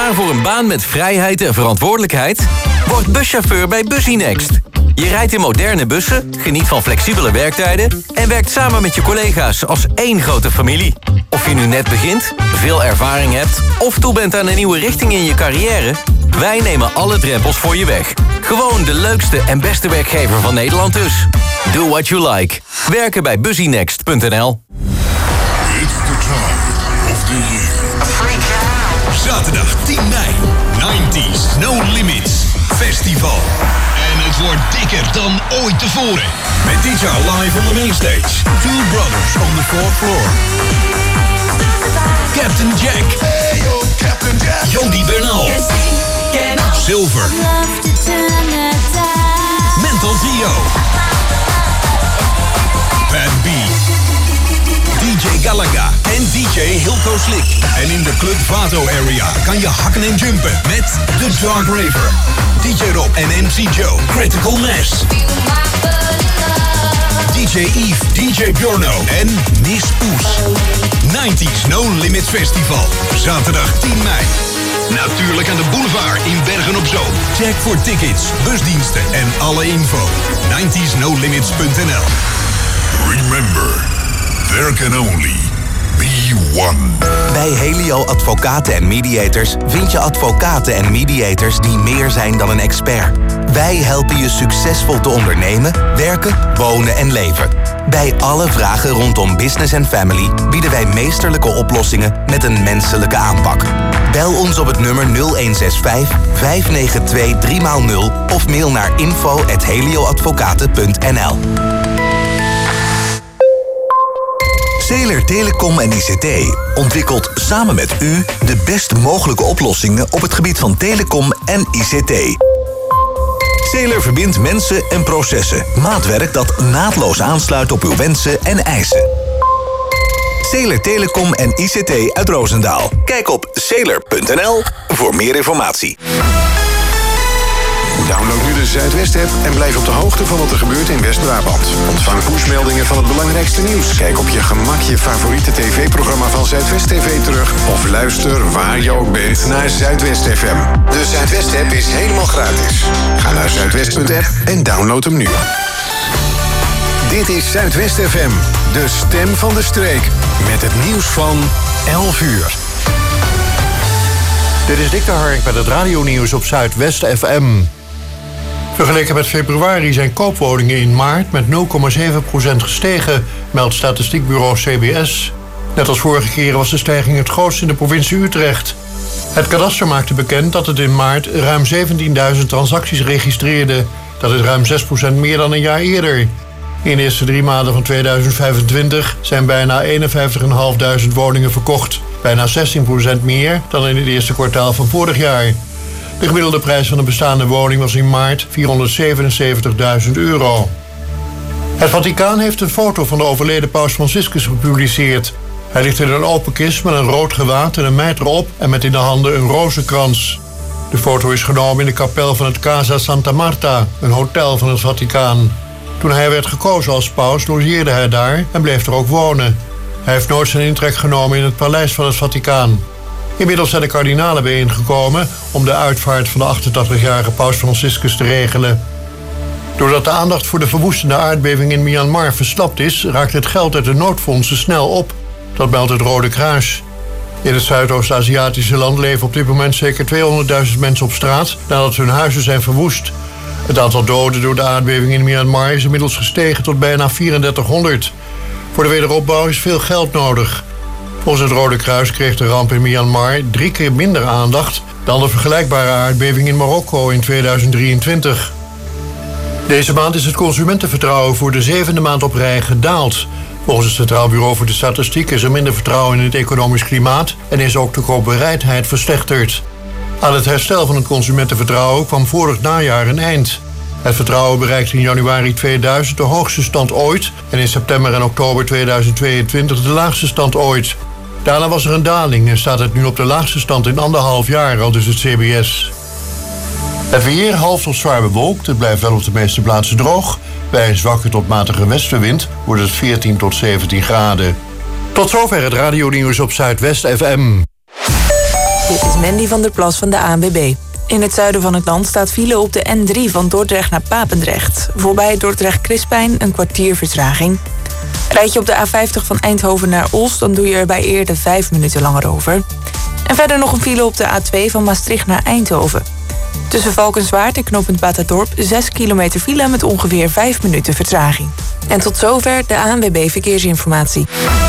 Klaar voor een baan met vrijheid en verantwoordelijkheid? Word buschauffeur bij Busynext. Je rijdt in moderne bussen, geniet van flexibele werktijden en werkt samen met je collega's als één grote familie. Of je nu net begint, veel ervaring hebt of toe bent aan een nieuwe richting in je carrière, wij nemen alle drempels voor je weg. Gewoon de leukste en beste werkgever van Nederland dus. Do what you like. Werken bij Busynext.nl. It's the time of the year. Zaterdag 10 mei, 90s No Limits Festival. En het wordt dikker dan ooit tevoren. Met dit jaar live on the main stage. Two Brothers on the 4th floor. Captain Jack. Hey yo, Captain Jack. Jody Bernal. Silver. Mental Dio. Pat B. DJ Galaga en DJ Hilco Slick. En in de Club Vato area kan je hakken en jumpen met The Dark Raver, DJ Rob en MC Joe, Critical Mass, DJ Eve, DJ Bjorno en Miss Poes. 90s No Limits Festival. Zaterdag 10 mei. Natuurlijk aan de boulevard in Bergen-op-Zoom. Check voor tickets, busdiensten en alle info. 90snolimits.nl. Remember, there can only be one. Bij Helio Advocaten en Mediators vind je advocaten en mediators die meer zijn dan een expert. Wij helpen je succesvol te ondernemen, werken, wonen en leven. Bij alle vragen rondom business en family bieden wij meesterlijke oplossingen met een menselijke aanpak. Bel ons op het nummer 0165 592 3x0 of mail naar info@helioadvocaten.nl. Zeeler Telecom en ICT ontwikkelt samen met u de best mogelijke oplossingen op het gebied van telecom en ICT. Zeeler verbindt mensen en processen. Maatwerk dat naadloos aansluit op uw wensen en eisen. Zeeler Telecom en ICT uit Roosendaal. Kijk op zeeler.nl voor meer informatie. Download nu de Zuidwest-app en blijf op de hoogte van wat er gebeurt in West-Brabant. Ontvang pushmeldingen van het belangrijkste nieuws. Kijk op je gemak je favoriete tv-programma van Zuidwest TV terug. Of luister waar je ook bent naar Zuidwest FM. De Zuidwest-app is helemaal gratis. Ga naar zuidwest.app en download hem nu. Dit is Zuidwest FM, de stem van de streek. Met het nieuws van 11 uur. Dit is Dick de Hark met het radionieuws op Zuidwest FM. Vergeleken met februari zijn koopwoningen in maart met 0,7% gestegen, meldt statistiekbureau CBS. Net als vorige keren was de stijging het grootst in de provincie Utrecht. Het kadaster maakte bekend dat het in maart ruim 17.000 transacties registreerde. Dat is ruim 6% meer dan een jaar eerder. In de eerste 3 maanden van 2025 zijn bijna 51.500 woningen verkocht. Bijna 16% meer dan in het eerste kwartaal van vorig jaar. De gemiddelde prijs van een bestaande woning was in maart €477.000. Het Vaticaan heeft een foto van de overleden paus Franciscus gepubliceerd. Hij ligt in een open kist met een rood gewaad en een mijter op en met in de handen een rozenkrans. De foto is genomen in de kapel van het Casa Santa Marta, een hotel van het Vaticaan. Toen hij werd gekozen als paus logeerde hij daar en bleef er ook wonen. Hij heeft nooit zijn intrek genomen in het paleis van het Vaticaan. Inmiddels zijn de kardinalen bijeengekomen om de uitvaart van de 88-jarige paus Franciscus te regelen. Doordat de aandacht voor de verwoestende aardbeving in Myanmar verslapt is, raakt het geld uit de noodfondsen snel op. Dat meldt het Rode Kruis. In het Zuidoost-Aziatische land leven op dit moment zeker 200.000 mensen op straat nadat hun huizen zijn verwoest. Het aantal doden door de aardbeving in Myanmar is inmiddels gestegen tot bijna 3400. Voor de wederopbouw is veel geld nodig. Volgens het Rode Kruis kreeg de ramp in Myanmar 3 keer minder aandacht dan de vergelijkbare aardbeving in Marokko in 2023. Deze maand is het consumentenvertrouwen voor de 7e maand op rij gedaald. Volgens het Centraal Bureau voor de Statistiek is er minder vertrouwen in het economisch klimaat en is ook de koopbereidheid verslechterd. Aan het herstel van het consumentenvertrouwen kwam vorig najaar een eind. Het vertrouwen bereikte in januari 2000 de hoogste stand ooit en in september en oktober 2022 de laagste stand ooit. Daarna was er een daling en staat het nu op de laagste stand in 1,5 jaar, aldus het CBS. Het weer half tot zwaar bewolkt, het blijft wel op de meeste plaatsen droog. Bij een zwakke tot matige westenwind wordt het 14 tot 17 graden. Tot zover het radionieuws op Zuidwest FM. Dit is Mandy van der Plas van de ANWB. In het zuiden van het land staat file op de N3 van Dordrecht naar Papendrecht. Voorbij Dordrecht-Crispijn een kwartier vertraging. Rijd je op de A50 van Eindhoven naar Ols, dan doe je er bij Eerde 5 minuten langer over. En verder nog een file op de A2 van Maastricht naar Eindhoven. Tussen Valkenswaard en knooppunt Batadorp 6 kilometer file met ongeveer 5 minuten vertraging. En tot zover de ANWB Verkeersinformatie.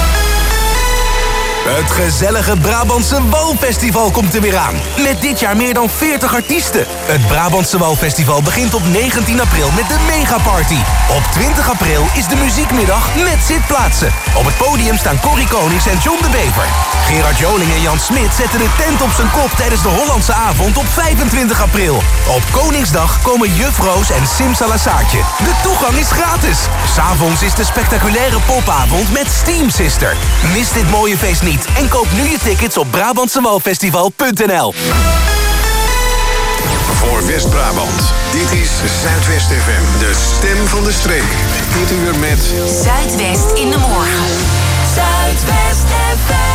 Het gezellige Brabantse Walfestival komt er weer aan. Met dit jaar meer dan 40 artiesten. Het Brabantse Walfestival begint op 19 april met de Megaparty. Op 20 april is de muziekmiddag met zitplaatsen. Op het podium staan Corrie Konings en John de Bever. Gerard Joling en Jan Smit zetten de tent op zijn kop tijdens de Hollandse avond op 25 april. Op Koningsdag komen Juf Roos en Simsalasaartje. De toegang is gratis. 'S Avonds is de spectaculaire popavond met Steam Sister. Mis dit mooie feest niet en koop nu je tickets op BrabantsewalFestival.nl. Voor West-Brabant, dit is Zuidwest FM, de stem van de streek. Dit uur met Zuidwest in de morgen. Zuidwest FM.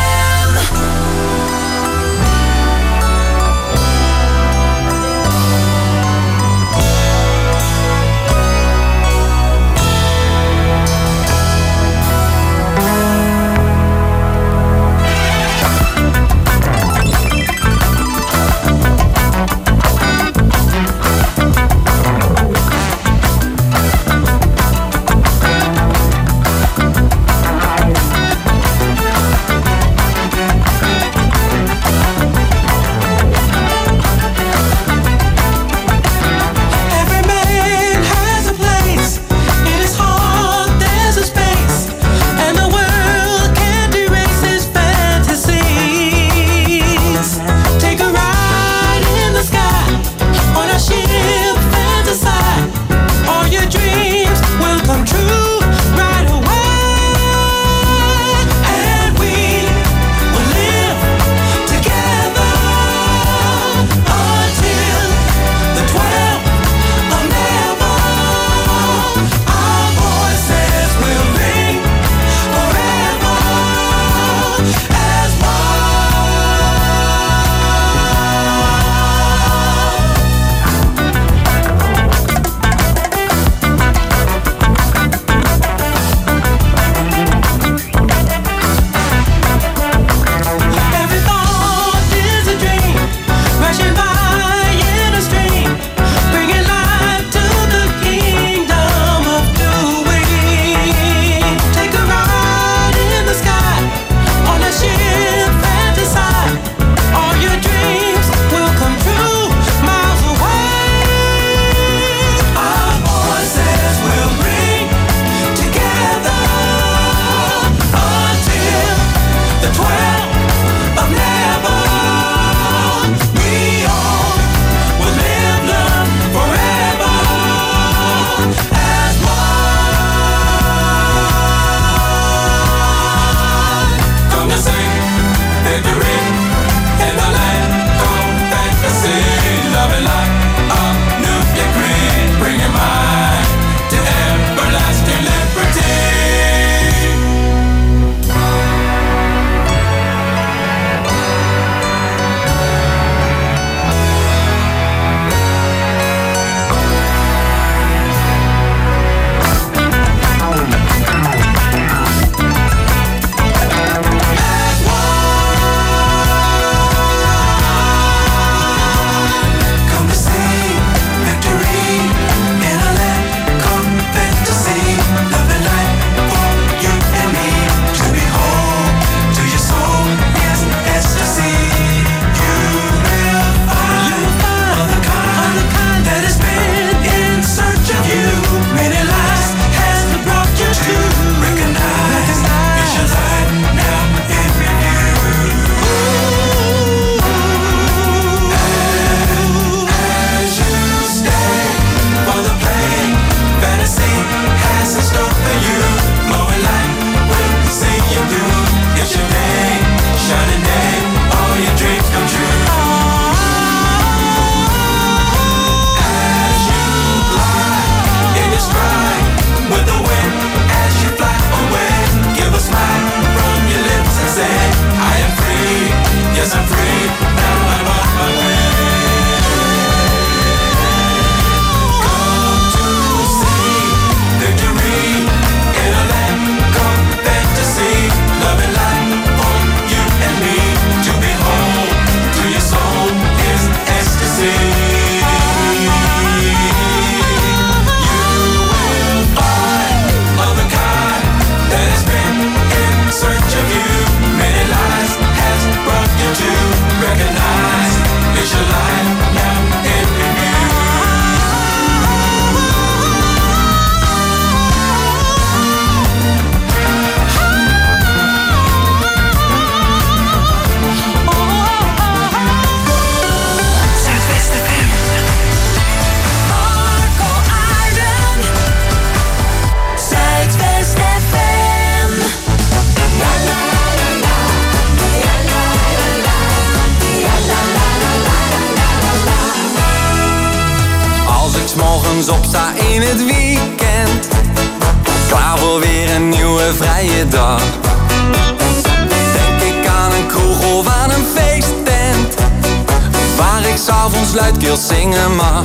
morgens opsta in het weekend. Klaar voor weer een nieuwe vrije dag. Denk ik aan een kroeg of aan een feesttent, waar ik 's avonds luidkeels zingen mag.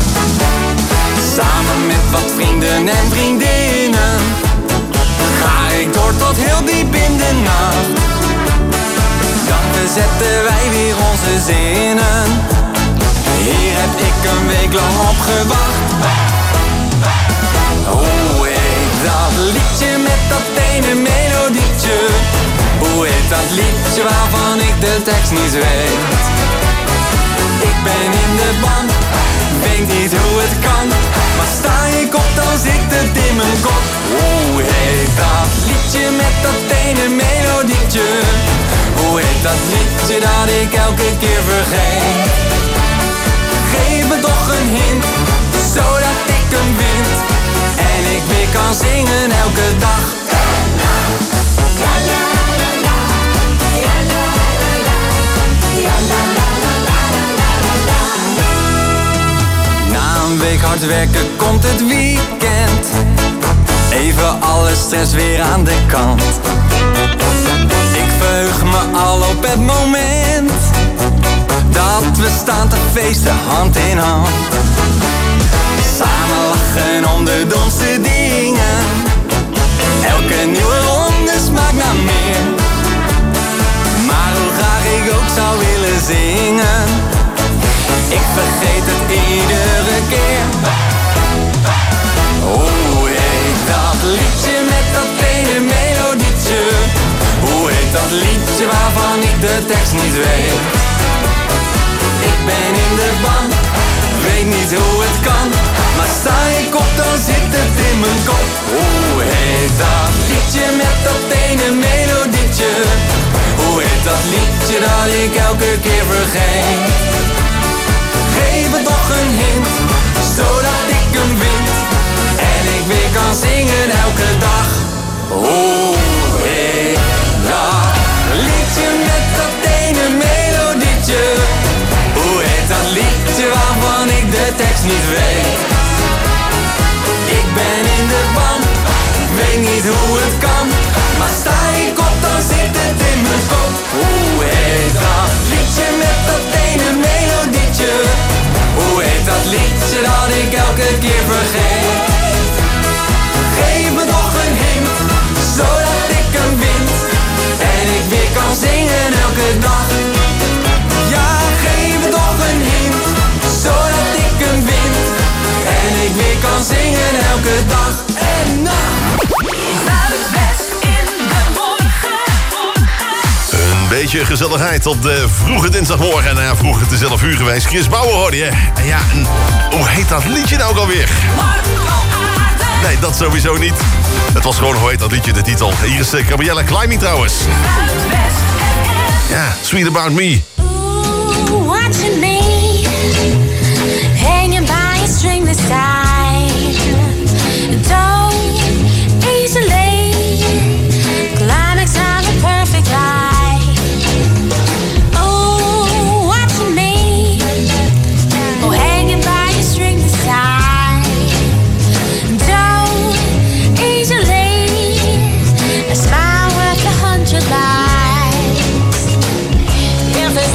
Samen met wat vrienden en vriendinnen ga ik door tot heel diep in de nacht. Dan zetten wij weer onze zinnen. Hier heb ik een week lang op gewacht. Hoe heet dat liedje met dat ene melodietje? Hoe heet dat liedje waarvan ik de tekst niet weet? Ik ben in de band, weet niet hoe het kan, maar sta ik op dan zit het in mijn kop. Hoe heet dat liedje met dat ene melodietje? Hoe heet dat liedje dat ik elke keer vergeet? Geef me toch een hint, zodat ik hem vind en ik weer kan zingen elke dag. Na een week hard werken komt het weekend. Even alle stress weer aan de kant. Ik verheug me al op het moment dat we staan te feesten hand in hand. Samen lachen om de domste dingen. Elke nieuwe ronde smaakt naar meer. Maar hoe graag ik ook zou willen zingen, ik vergeet het iedere keer. Hoe heet dat liedje met dat ene melodietje? Hoe heet dat liedje waarvan ik de tekst niet weet? Ik ben in de ban, weet niet hoe het kan, maar sta ik op dan zit het in mijn kop. Hoe heet dat liedje met dat ene melodietje? Hoe heet dat liedje dat ik elke keer vergeet? Geef me toch een hint, zodat ik hem vind en ik weer kan zingen elke dag. Hoe heet dat liedje met dat ene melodietje? Hoe heet dat liedje waarvan ik de tekst niet weet? Ik ben in de ban, weet niet hoe het kan, maar sta ik op dan zit het in mijn kop. Hoe heet dat liedje met dat ene melodietje? Hoe heet dat liedje dat ik elke keer vergeet? Geef me toch een hint, zodat ik hem vind en ik weer kan zingen elke dag. Ja, geef me toch een hint, zodat ik hem vind en ik weer kan zingen elke dag en nacht. Zuidwest in de morgen. Een beetje gezelligheid op de vroege dinsdagmorgen. Nou ja, vroeg het is 11 uur geweest. Chris Bauer hoorde je. En ja, hoe heet dat liedje nou ook alweer? Nee, dat sowieso niet. Het was gewoon, hoe heet dat liedje, de titel. Hier is Gabriella Climbing trouwens. Ja, Sweet About Me. Ooh, watching me hanging by a string this time. Don't easily climax on the perfect life. Ooh, watching me hanging by a string this time. Don't easily a smile worth 100 lives. If there's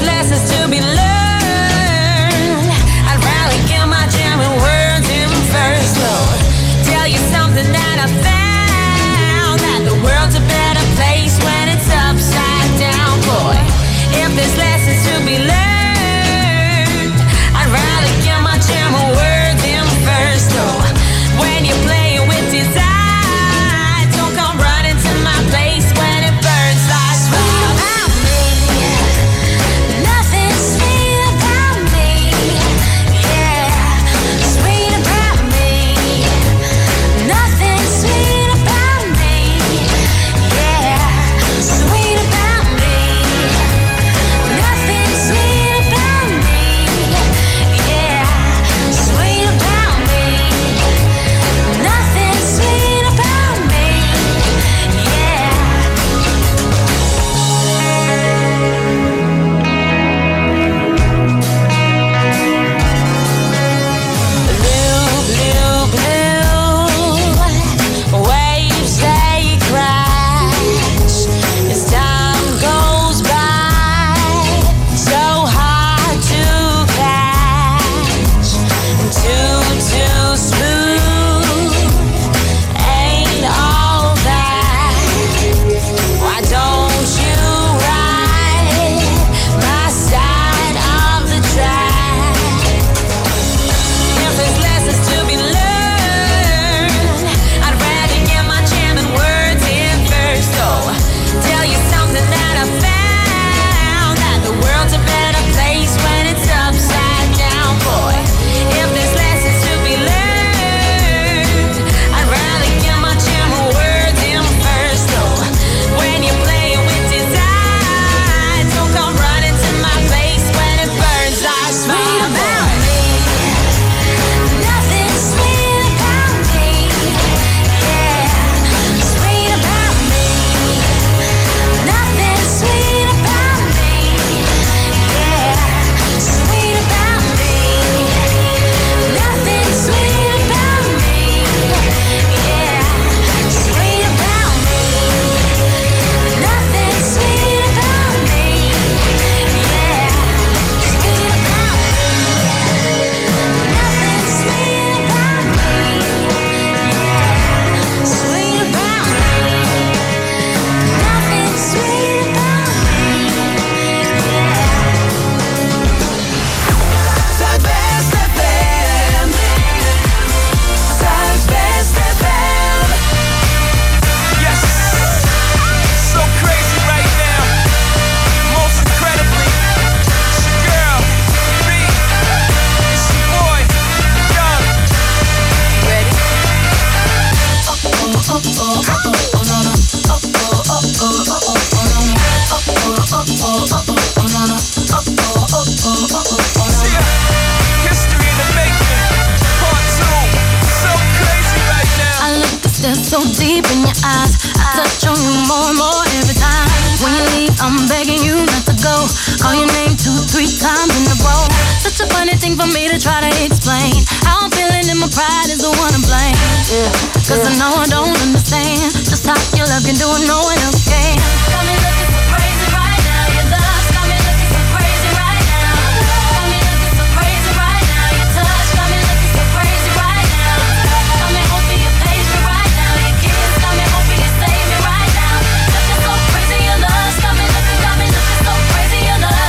so deep in your eyes. I touch on you more and more every time. When you leave, I'm begging you not to go. Call your name 2-3 times in a row. Such a funny thing for me to try to explain. How I'm feeling and my pride is the one to blame. Cause I know I don't understand just how your love can do what no one else can. Got me looking so crazy right now. Your love's got me looking so crazy right now. Got me looking so crazy right now. Your touch got me looking so crazy right now. Got me hoping you page me right now. Your kiss got me hoping you save me right now. Looking so crazy, your love's got me looking so crazy, your love.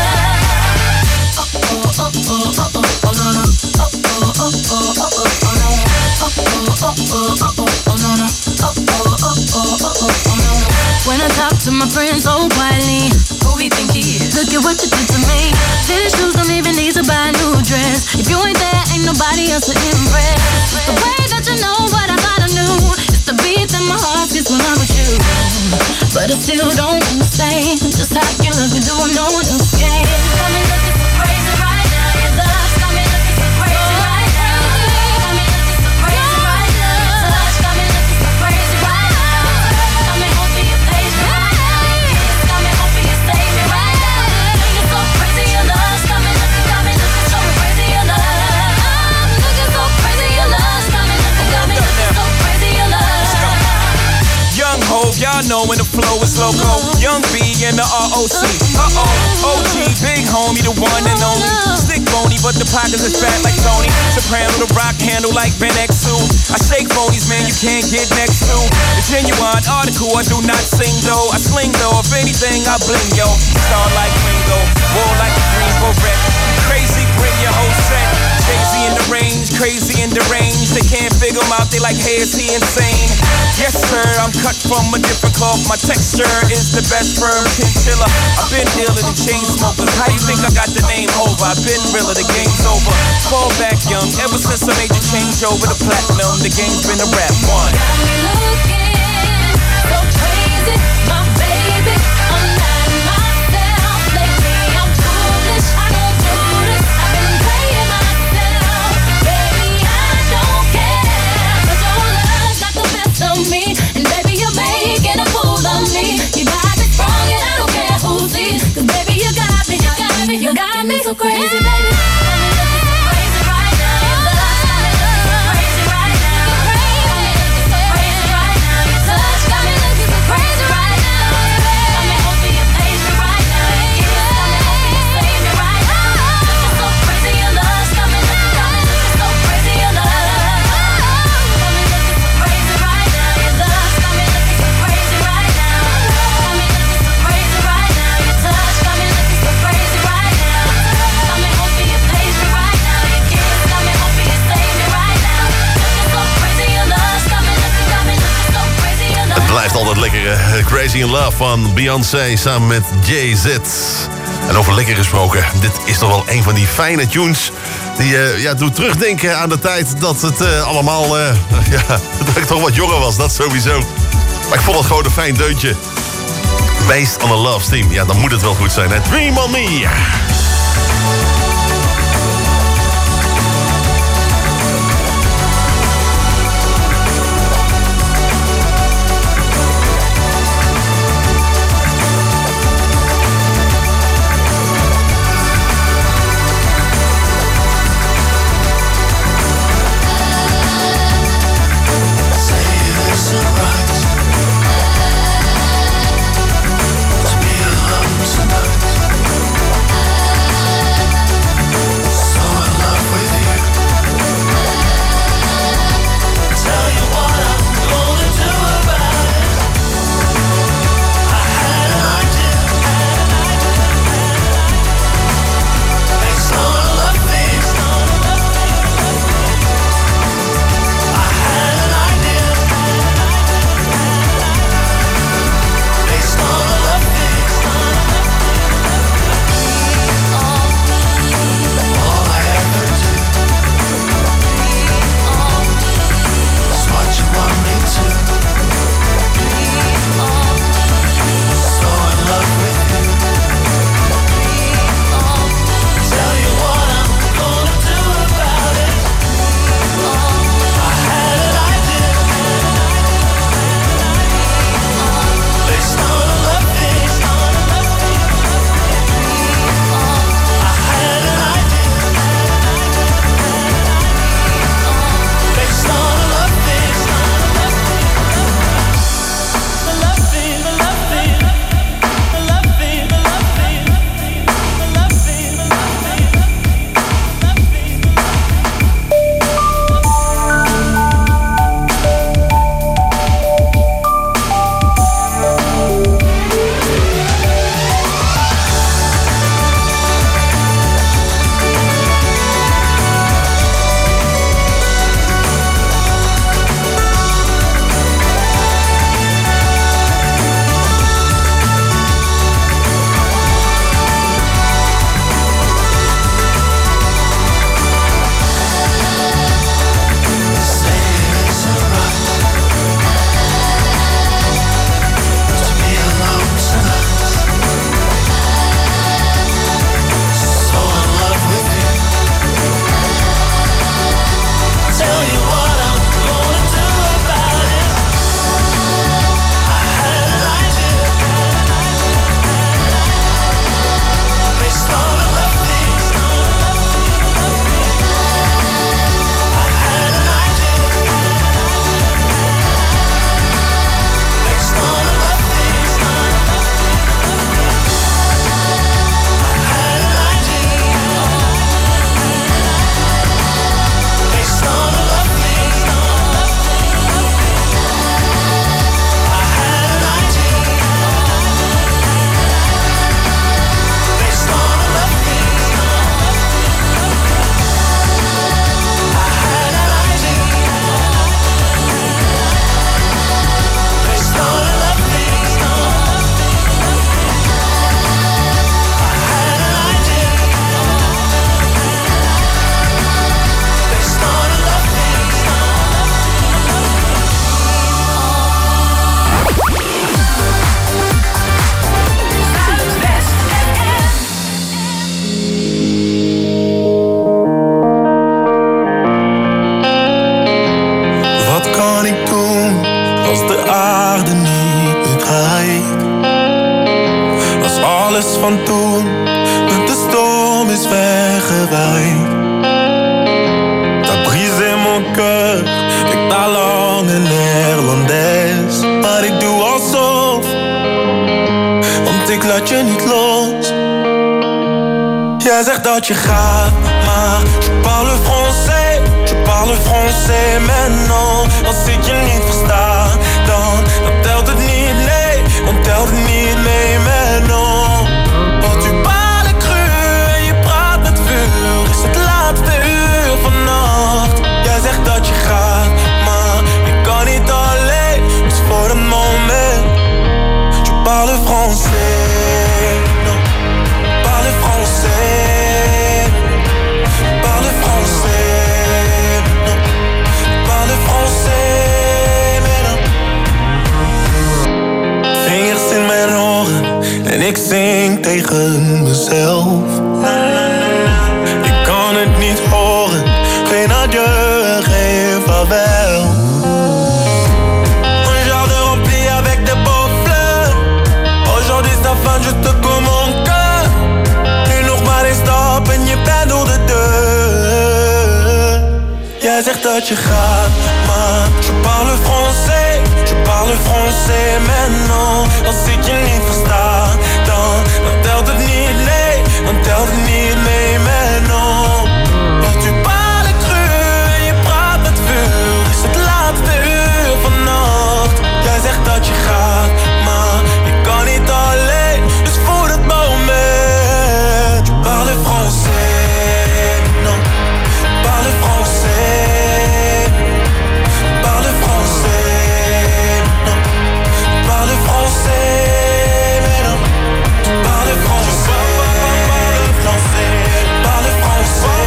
When I talk to my friends so quietly, who we think he is? Look at what you did to me. Tennis shoes don't even need to buy a new dress. If you ain't there, ain't nobody else to impress. It's the way that you know what I thought I knew. It's the beat that my heart gets when I'm with you. But I still don't understand just how you love me, do what no one else can. Got me looking so crazy right now. Your love's got me looking so crazy right now. Got me looking so crazy right now. Your touch got me looking so crazy right now. Got me hoping you page me right now. Your kiss got me hoping you save me right now. Looking so crazy, your love's got me looking so crazy, your love. I'm looking so crazy, your love's got me looking so crazy, your love. Young Hov, y'all know when the flow is loco. Young B and the ROC. OG, big homie, the one and only. Stick bony, but the pockets is fat like Tony. Soprano, the rock handle like Ben X2. I shake phonies, man, you can't get next to. The genuine article, I do not sing though. I sling though, if anything, I bling yo. Star like Ringo, war like a green beret. Crazy, bring your whole set. Crazy in the range, crazy in the range. They can't figure him out, they like, hey, is he insane? Yes, sir, I'm cut from a different cloth. My texture is the best firm chinchilla. I've been dealing in chain smokers. How you think I got the name over? I've been realer, the game's over. Fall back young, ever since I made the change over to platinum, the game's been a rap one. Got me looking so crazy, my baby. I'm not myself lately. I'm foolish, I don't do this. I've been playing myself, baby. I don't care, 'cause your love's got the best of me, and baby you're making a fool of me. You got me wrong, and I don't care who sees, 'cause baby you got me so crazy, baby. Blijft altijd lekker. Crazy in Love van Beyoncé samen met Jay-Z. En over lekker gesproken, dit is toch wel een van die fijne tunes die doet terugdenken aan de tijd dat het allemaal, dat ik toch wat jonger was, dat sowieso. Maar ik vond het gewoon een fijn deuntje. Based on a Love Theme, ja, dan moet het wel goed zijn, hè? Dream on Me. Tonight kan ik doen als de aarde niet meer draait? Als alles van toen met de storm is weggewaaid. T'as brisé mon cœur, ik parle lang en néerlandaise. Maar ik doe alsof, want ik laat je niet los. Jij zegt dat je gaat, maar je parle français. Je parle français maintenant. Als ik je niet versta, dan telt het niet, nee. Dan telt het niet mee maintenant. Want tu parles cru en je praat met vuur. Is het laatste uur vannacht. Jij zegt dat je gaat, maar je kan niet alleen. Dus voor een moment. Je parle français, non. Parle français. Parle français, non. Parle français, mais non. Vingers in mijn oren en ik zing tegen mezelf. Ik kan het niet horen, geen adieu, geen vaarwel. Un jardin rempli avec des beaux fleurs. Aujourd'hui c'est ta fin, je te comme mon cœur. Nu nog maar een stap en je bent door de deur. Jij zegt dat je gaat, maar je parle français. Je parle français maintenant. Als ik je niet versta, dan telt het niet, nee. Dan telt het niet mee maintenant. Want tu parles cru en je praat met vuur. Is het laatste uur vannacht. Jij zegt dat je gaat, maar je kan niet alleen. Dus voor het moment. Je parle français, non. Parle français. Parle français, non. Parle français, mais non. Parle français. Parle français.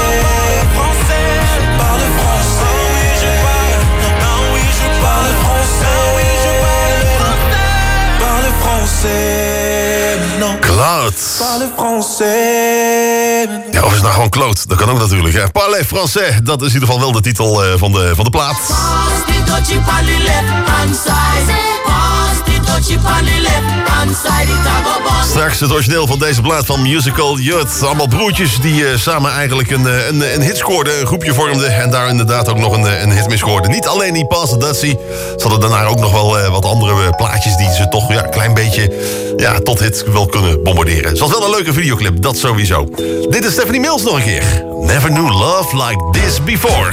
Parle français. Oui, je parle. Non, oui, je parle français. Oui, je parle. Parle français, non. Cloud. Parle français. Ja, of is het nou gewoon Claude? Dat kan ook natuurlijk. Hè. Parle français, dat is in ieder geval wel de titel van de plaat. Straks het origineel van deze plaat van Musical Youth. Allemaal broertjes die samen eigenlijk een hit scoorden, een groepje vormden. En daar inderdaad ook nog een hit mee scoorden. Niet alleen die Pass the Dutchie. Ze hadden daarna ook nog wel wat andere plaatjes die ze toch een klein beetje tot hit wel kunnen bombarderen. Het was wel een leuke videoclip, dat sowieso. Dit is Stephanie Mills nog een keer. Never knew love like this before.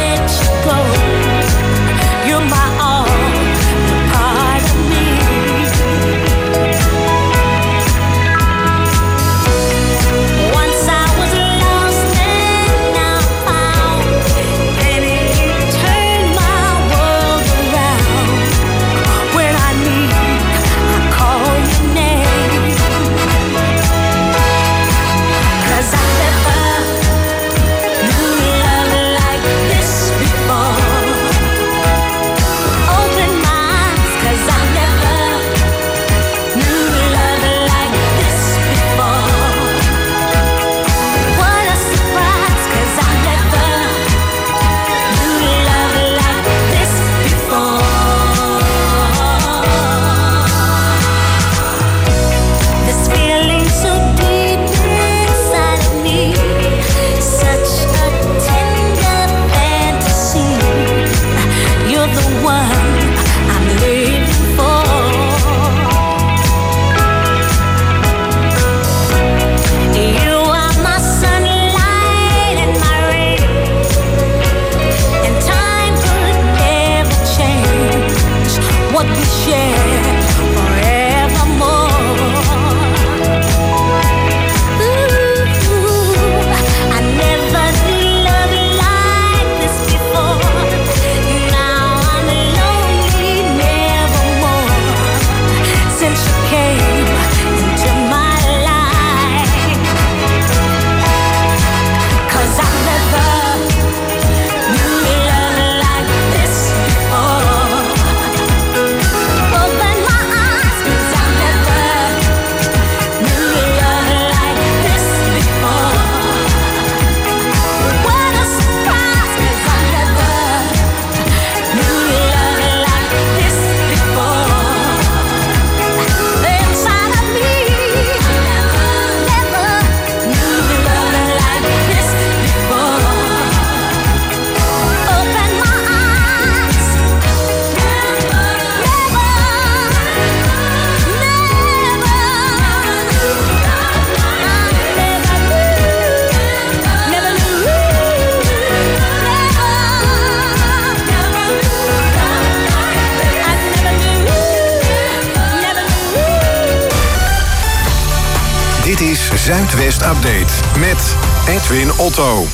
You're my all, the part of me. is Zuidwest Update met Edwin Otto.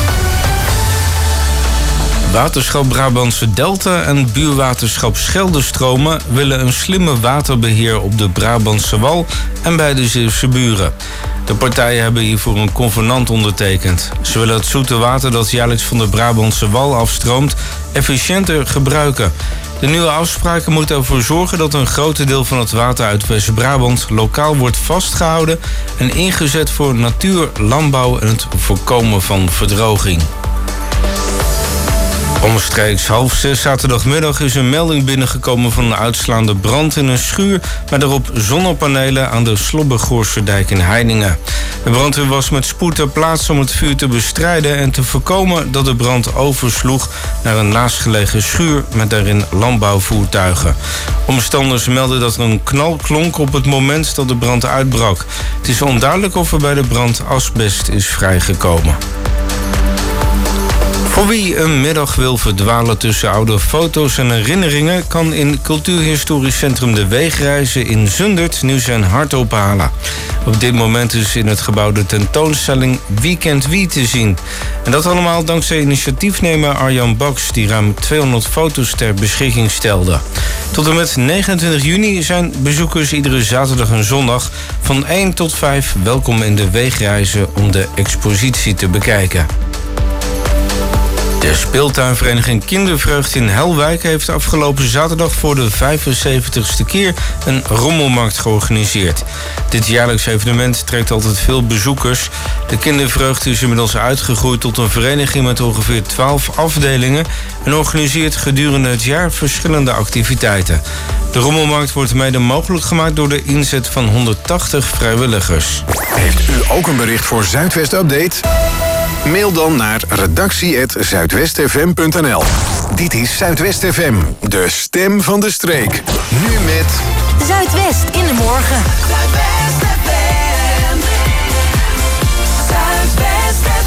Waterschap Brabantse Delta en buurwaterschap Scheldestromen willen een slimme waterbeheer op de Brabantse Wal en bij de Zeeuwse buren. De partijen hebben hiervoor een convenant ondertekend. Ze willen het zoete water dat jaarlijks van de Brabantse Wal afstroomt efficiënter gebruiken. De nieuwe afspraken moeten ervoor zorgen dat een groot deel van het water uit West-Brabant lokaal wordt vastgehouden en ingezet voor natuur, landbouw en het voorkomen van verdroging. Omstreeks 5:30 zaterdagmiddag is een melding binnengekomen van een uitslaande brand in een schuur met daarop zonnepanelen aan de Slobbegoorsterdijk in Heiningen. De brandweer was met spoed ter plaatse om het vuur te bestrijden en te voorkomen dat de brand oversloeg naar een naastgelegen schuur met daarin landbouwvoertuigen. Omstanders melden dat er een knal klonk op het moment dat de brand uitbrak. Het is onduidelijk of er bij de brand asbest is vrijgekomen. Voor wie een middag wil verdwalen tussen oude foto's en herinneringen kan in Cultuurhistorisch Centrum De Weegreizen in Zundert nu zijn hart ophalen. Op dit moment is in het gebouw de tentoonstelling Wie kent wie te zien. En dat allemaal dankzij initiatiefnemer Arjan Baks, die ruim 200 foto's ter beschikking stelde. Tot en met 29 juni zijn bezoekers iedere zaterdag en zondag van 1 tot 5 welkom in De Weegreizen om de expositie te bekijken. De speeltuinvereniging Kindervreugd in Helwijk heeft afgelopen zaterdag voor de 75ste keer een rommelmarkt georganiseerd. Dit jaarlijks evenement trekt altijd veel bezoekers. De Kindervreugd is inmiddels uitgegroeid tot een vereniging met ongeveer 12 afdelingen en organiseert gedurende het jaar verschillende activiteiten. De rommelmarkt wordt mede mogelijk gemaakt door de inzet van 180 vrijwilligers. Heeft u ook een bericht voor Zuidwest Update? Mail dan naar redactie@zuidwestfm.nl. Dit is Zuidwest FM, de stem van de streek. Nu met Zuidwest in de morgen. Zuidwest FM. Zuidwest FM.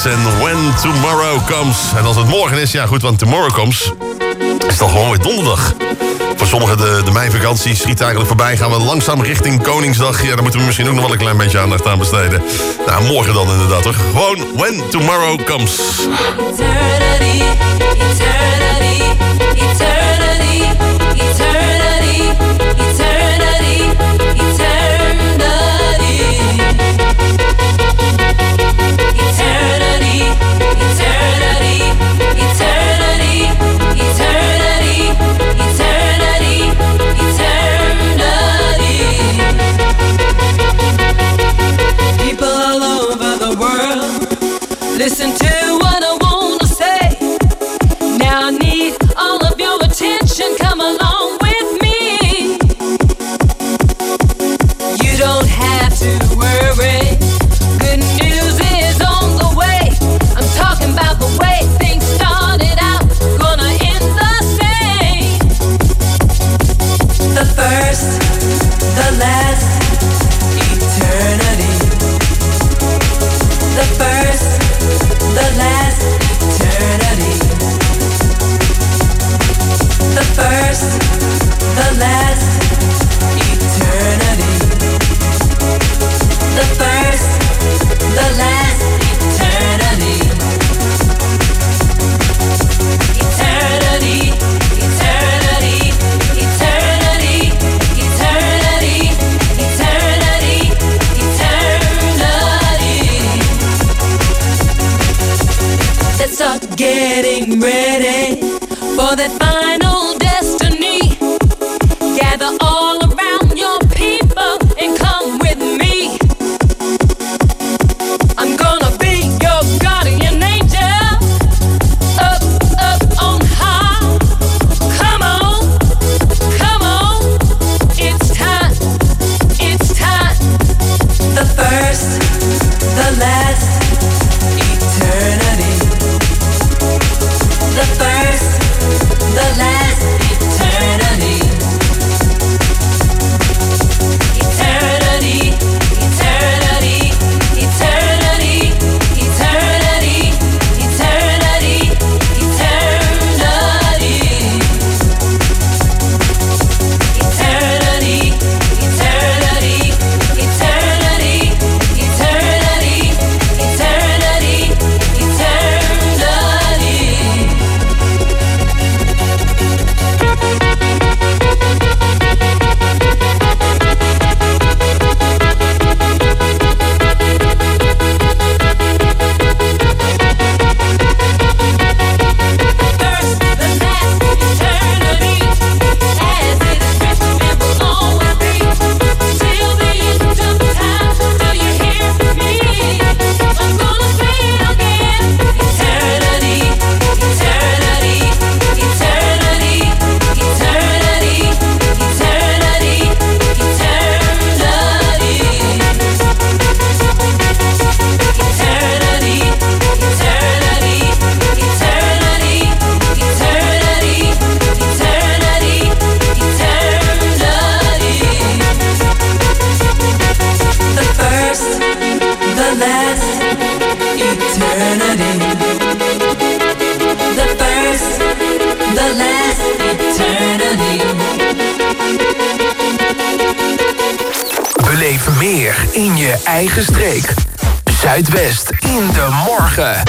Nights en When Tomorrow Comes. En als het morgen is, ja goed, want Tomorrow Comes is dan gewoon weer donderdag. Voor sommigen de meivakantie schiet eigenlijk voorbij. Gaan we langzaam richting Koningsdag. Ja, daar moeten we misschien ook nog wel een klein beetje aandacht aan besteden. Nou, morgen dan inderdaad, hoor. Gewoon When Tomorrow Comes. Eternity, eternity, eternity, eternity, eternity, eternity, eternity, eternity, eternity, eternity, eternity. People all over the world, listen to what I wanna say. Now I need all of your attention. Come along with me. You don't have to worry. Good news is on the way. I'm talking about the way things started out, gonna end the same. The first, the last, eternity. The first, the last, eternity. The first, the last, eternity. The first, the last, eternity. Eternity, eternity, eternity, eternity, eternity, eternity. Let's start getting ready for that final destiny. Gather all around your people and come with me. I'm gonna be your guardian angel. Up, up on high. Come on, come on. It's time, it's time. The first, the last, eternity. The first, the last, eternity. Eternity, eternity, eternity, eternity, eternity, eternity. Eternity, eternity, eternity, eternity, eternity, Beleef meer in je eigen streek. Zuidwest in de morgen.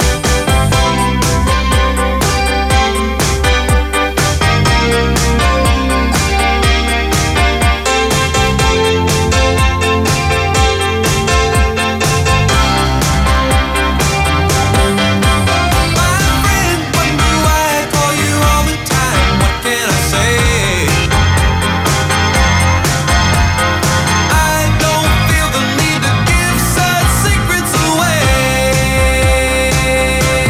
Secrets away.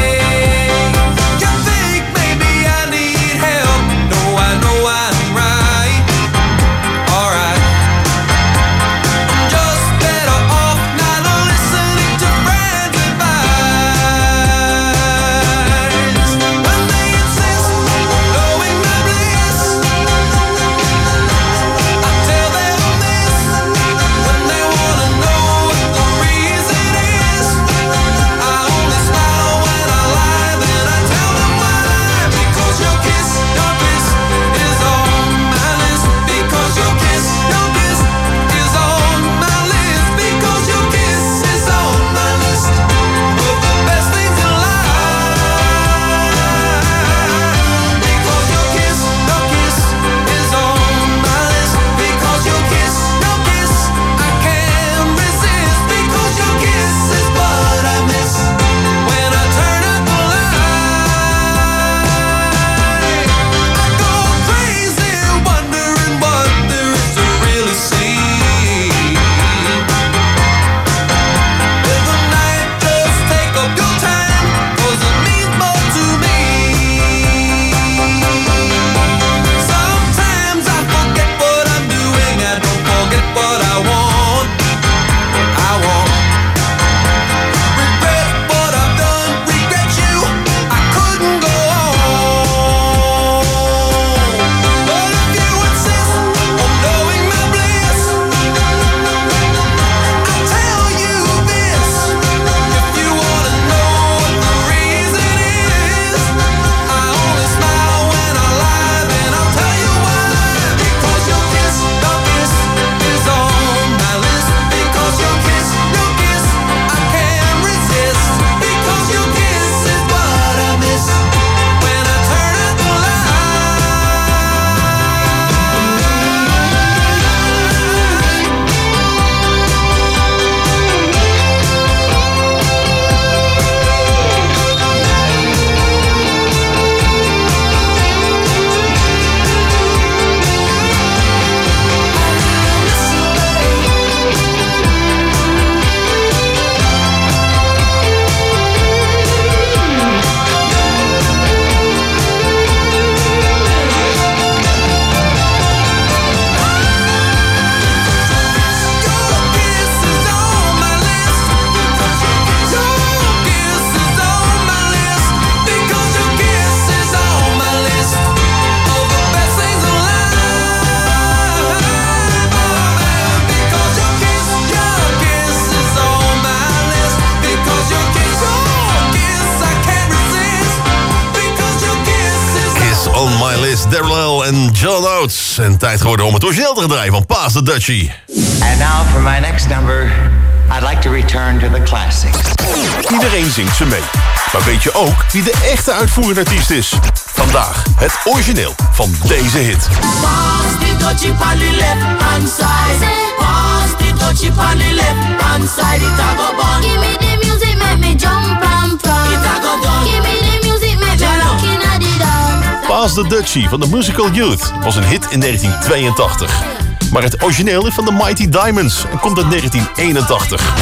Daryl en John Oates. En tijd geworden om het origineel te gaan draaien van Pass the Dutchie. And now for my next number, I'd like to return to the classics. Iedereen zingt ze mee. Maar weet je ook wie de echte uitvoerende artiest is? Vandaag het origineel van deze hit. Pass the dutchie on the left hand side. Pass the dutchie on the left hand side. It a go bun. Give me the music, make me jump and prance. It a go done. Give me the music, make me rockin' at the dance. Pass the Dutchie van de Musical Youth was een hit in 1982. Maar het origineel is van de Mighty Diamonds en komt uit 1981.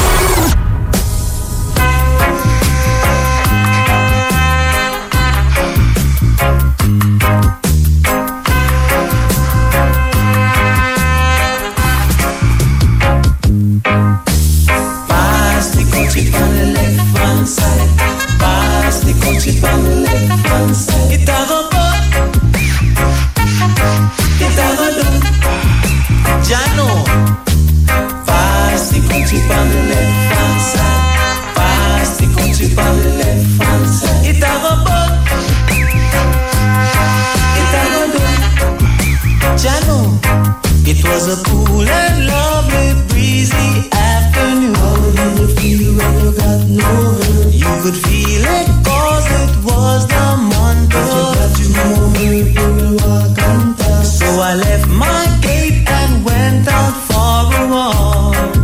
It was a cool and lovely breezy afternoon. How did you feel when you got no hurt? You could feel it cause it was the month of June. So I left my gate and went out for a walk.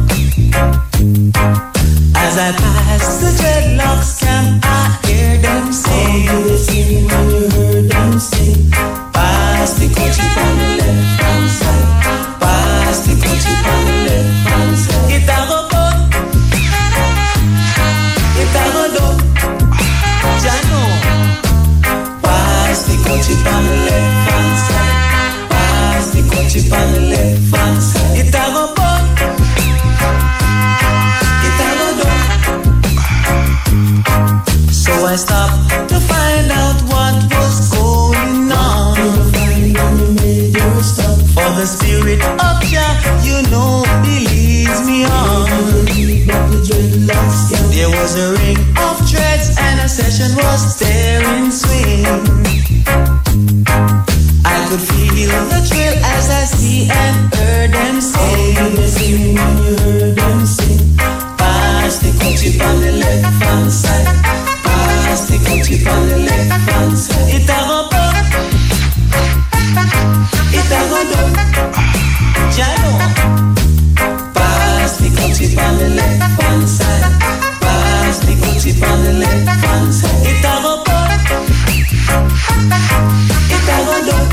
As I passed the dreadlocks camp, I heard them sing. Oh, you sing when you heard them sing. Pass the country on the left hand side. Pass the country on the left hand side. It a go bun. It a go done. Jano. Pass the country on the left hand side. Pass the country on the left hand side. It a go bun. It a go done. So I stopped to find out what was going on. For the spirit of Jah, you know, he leads me on. There was a ring of dreads and a session was there in swing. I could feel the thrill as I see and heard them sing. When you heard them sing. Pass the country on the left hand side. Pass the country on the left hand side. It a go bun. It a go done. Jano. Pass the country on the left hand side. Pass the country on the left hand side. It a go bun. It a go done.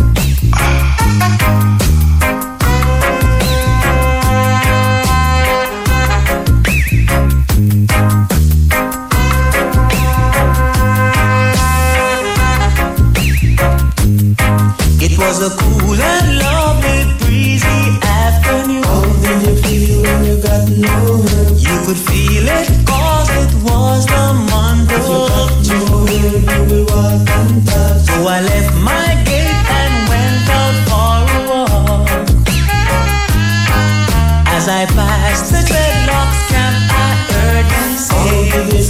It was a cool and lovely breezy afternoon. How did you feel when you got no hurt? You could feel it cause it was the month of June. So I left my gate and went out for a walk. As I passed the dreadlocks camp, I heard them say,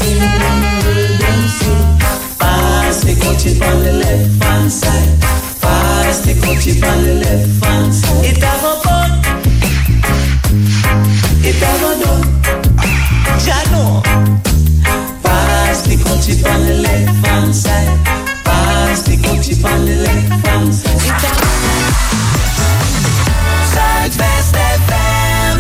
pass the country on the left hand side. Pass the country on the left hand side. It a go bun. It a go done. Jano. Pass the country on the left hand side. Pass the country on the left hand side. It a Zuidwest FM.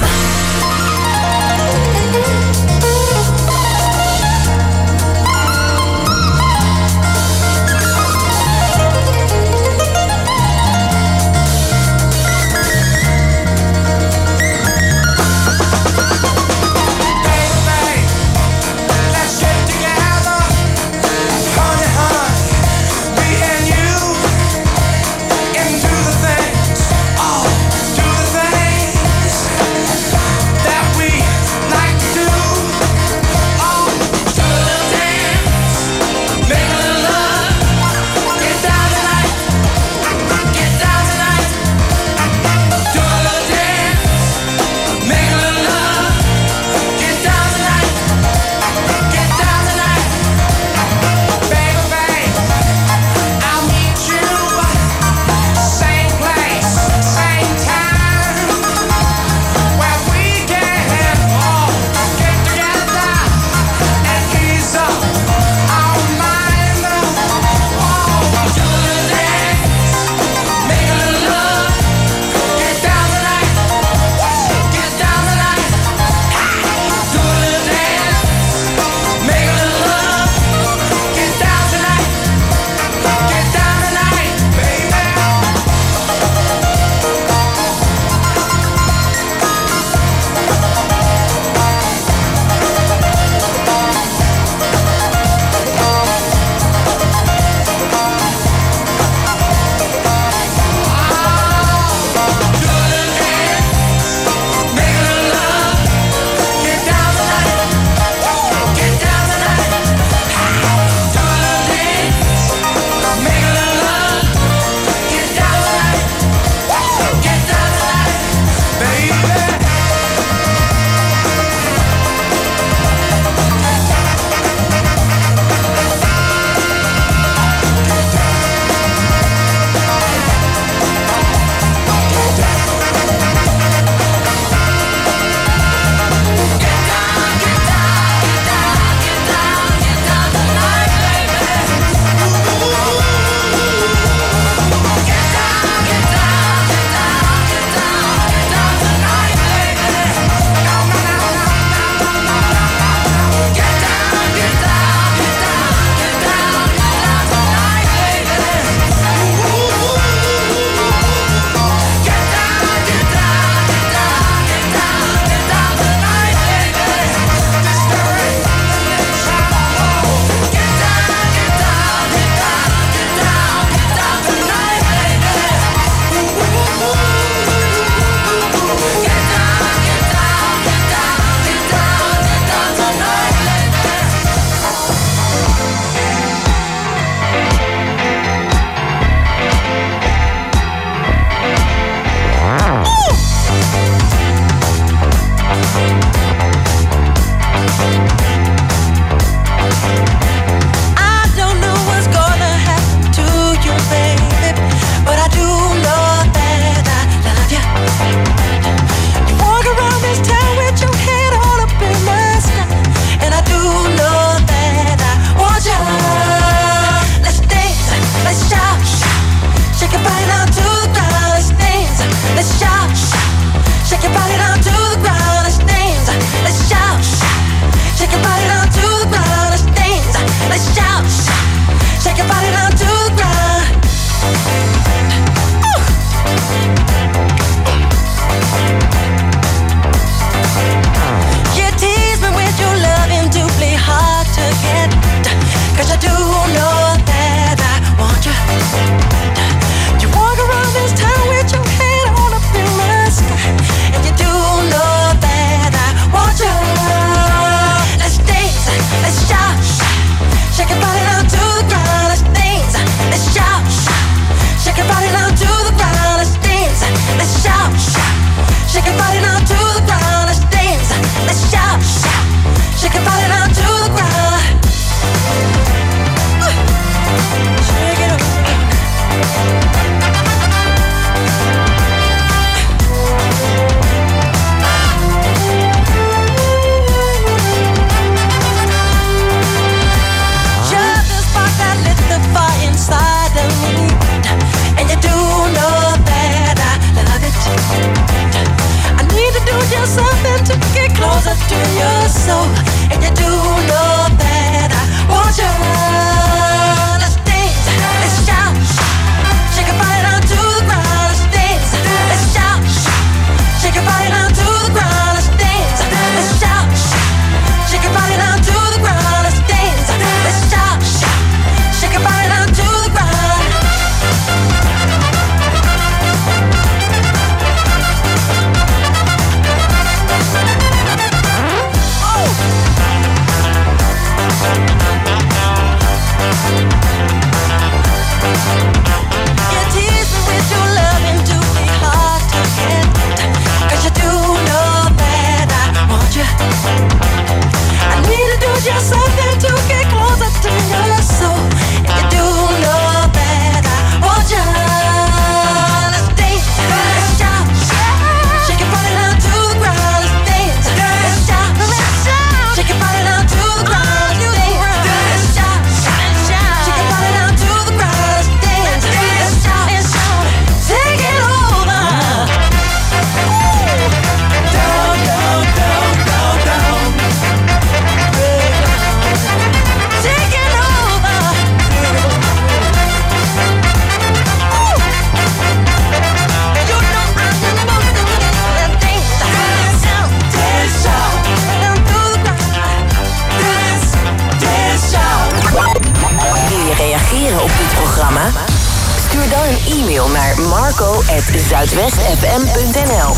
marco@zuidwestfm.nl.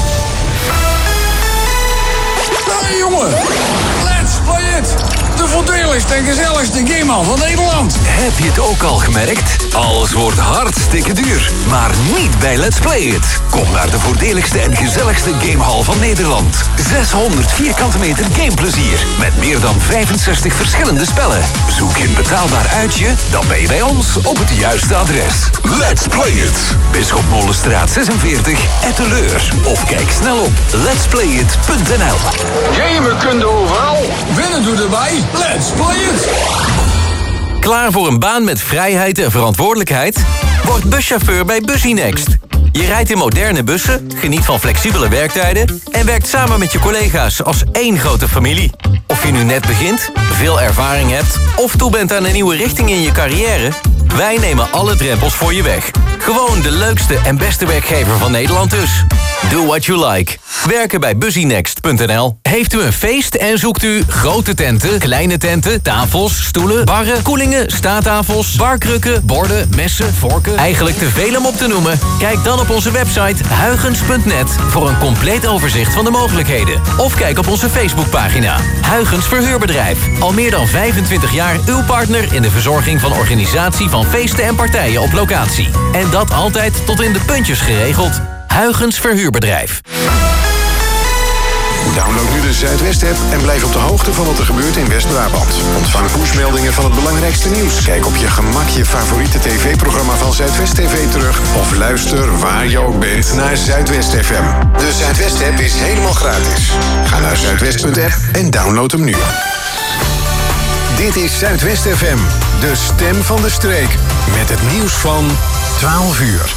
Hey jongen, let's play it! De voordeligste en gezelligste gamehal van Nederland. Heb je het ook al gemerkt? Alles wordt hartstikke duur. Maar niet bij Let's Play It. Kom naar de voordeligste en gezelligste gamehal van Nederland. 600 vierkante meter gameplezier. Met meer dan 65 verschillende spellen. Zoek je een betaalbaar uitje? Dan ben je bij ons op het juiste adres. Let's Play It. Bisschopmolenstraat 46, Etteleur. Of kijk snel op letsplayit.nl. Gamen kun je overal. Winnen doe erbij. Let's play it! Klaar voor een baan met vrijheid en verantwoordelijkheid? Word buschauffeur bij Busynext. Je rijdt in moderne bussen, geniet van flexibele werktijden en werkt samen met je collega's als één grote familie. Of je nu net begint, veel ervaring hebt of toe bent aan een nieuwe richting in je carrière, wij nemen alle drempels voor je weg. Gewoon de leukste en beste werkgever van Nederland dus. Do what you like. Werken bij busynext.nl. Heeft u een feest en zoekt u grote tenten, kleine tenten, tafels, stoelen, barren, koelingen, staattafels, barkrukken, borden, messen, vorken? Eigenlijk te veel om op te noemen? Kijk dan op onze website huygens.net voor een compleet overzicht van de mogelijkheden. Of kijk op onze Facebookpagina. Huygens Verhuurbedrijf. Al meer dan 25 jaar uw partner in de verzorging van organisatie van feesten en partijen op locatie. En dat altijd tot in de puntjes geregeld. Huygens Verhuurbedrijf. Download nu de Zuidwest-app en blijf op de hoogte van wat er gebeurt in West-Brabant. Ontvang pushmeldingen van het belangrijkste nieuws. Kijk op je gemak je favoriete tv-programma van Zuidwest TV terug. Of luister waar je ook bent naar Zuidwest FM. De Zuidwest-app is helemaal gratis. Ga naar zuidwest.app en download hem nu. Dit is Zuidwest FM, de stem van de streek. Met het nieuws van 12 uur.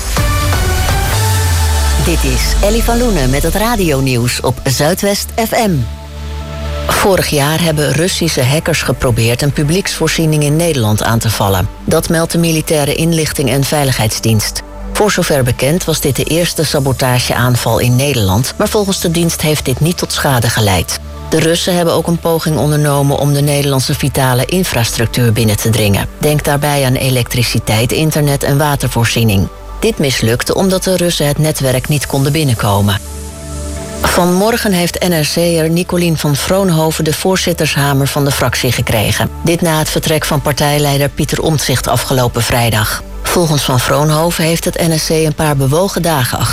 Dit is Ellie van Loenen met het radionieuws op Zuidwest FM. Vorig jaar hebben Russische hackers geprobeerd een publieksvoorziening in Nederland aan te vallen. Dat meldt de Militaire Inlichting en Veiligheidsdienst. Voor zover bekend was dit de eerste sabotageaanval in Nederland, maar volgens de dienst heeft dit niet tot schade geleid. De Russen hebben ook een poging ondernomen om de Nederlandse vitale infrastructuur binnen te dringen. Denk daarbij aan elektriciteit, internet en watervoorziening. Dit mislukte omdat de Russen het netwerk niet konden binnenkomen. Vanmorgen heeft NRC'er Nicolien van Vroonhoven de voorzittershamer van de fractie gekregen. Dit na het vertrek van partijleider Pieter Omtzigt afgelopen vrijdag. Volgens Van Vroonhoven heeft het NSC een paar bewogen dagen achter